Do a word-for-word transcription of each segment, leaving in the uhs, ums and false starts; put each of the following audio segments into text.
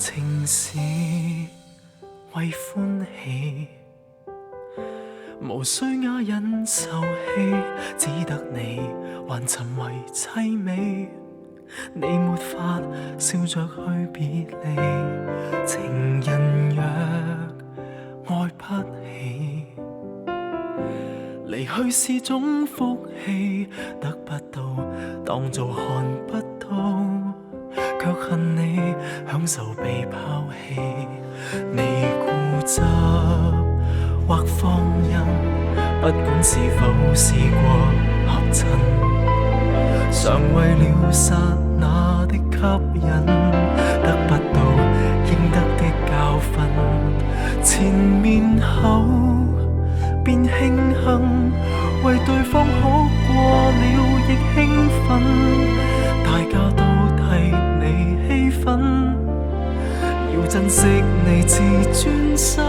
情是為歡喜，無需啞忍受氣，只得你還沉迷凄美。你沒法笑着去別離，情人若愛不起，離去是種福氣，得不到當做看不到，卻恨你享受被拋棄。你固執或放任，不管是否試過合襯，常為了剎那的吸引，得不到應得的教訓，前面後便慶幸，為對方好過了亦興奮，大家都替你氣憤，要珍惜你自尊心。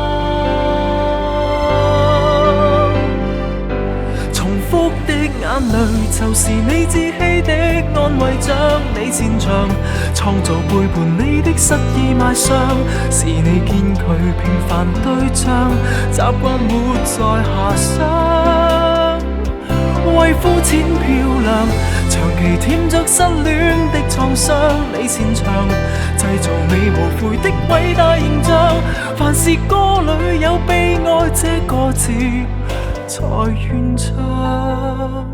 重複的眼淚就是你自欺的安慰，將你擅長創造背叛你的失意賣相，是你堅拒平凡對象，習慣活在遐想，為膚淺漂亮，長期舔着失戀的創傷，你擅長製造你無悔的偉大形象，凡是歌裏有悲哀這個字才願唱。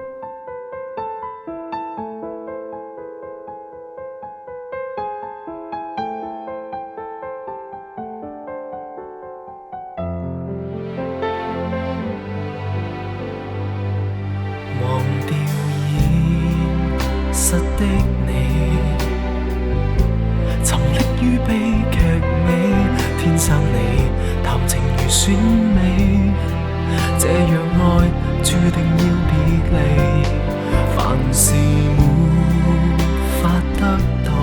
忘掉現實的你，沉溺於悲劇美，天生你談情如選美，這樣愛注定要別離，凡事沒法得到，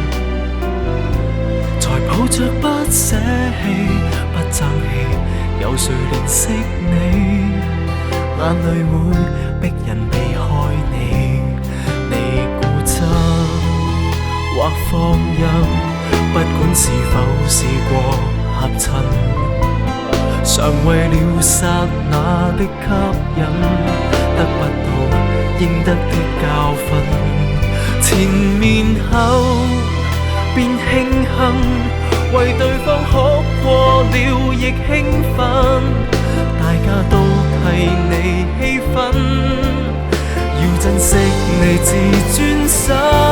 才抱着不捨棄不爭氣，有誰憐惜你？眼淚會逼人避開你，你固執或放任，不管是否試過合襯，常為了剎那的吸引，得不到應得的教訓，前面後便慶幸，為對方哭過了亦興奮，大家都替你氣憤，要珍惜你自尊心。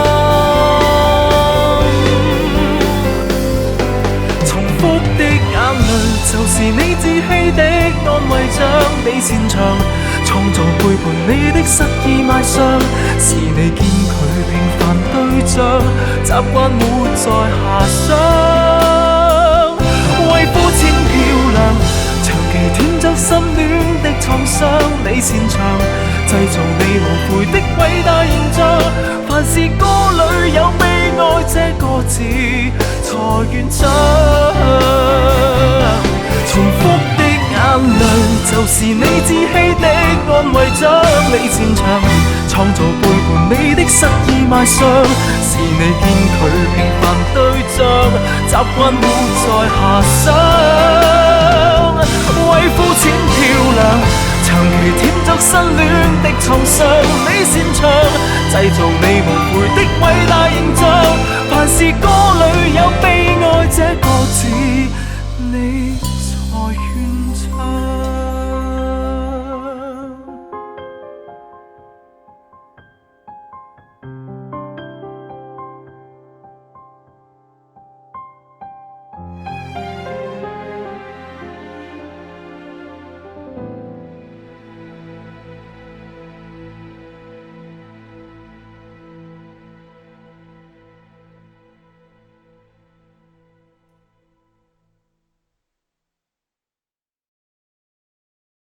重複的眼淚就是你自欺的安慰，將你擅長創造背叛你的失意賣相，是你堅拒平凡對象，習慣活在遐想，為膚淺漂亮，長期舔着心戀的創傷，你擅長製造你無悔的偉大形象，凡是歌裏有悲哀這個字才願唱。重複的眼淚就是你自欺的安慰，將你擅長創造背叛你的失意賣相，是你堅拒平凡對象，習慣活在遐想，為膚淺漂亮，長期舔着失戀的創傷，你擅長製造你無悔的偉大形象，凡是歌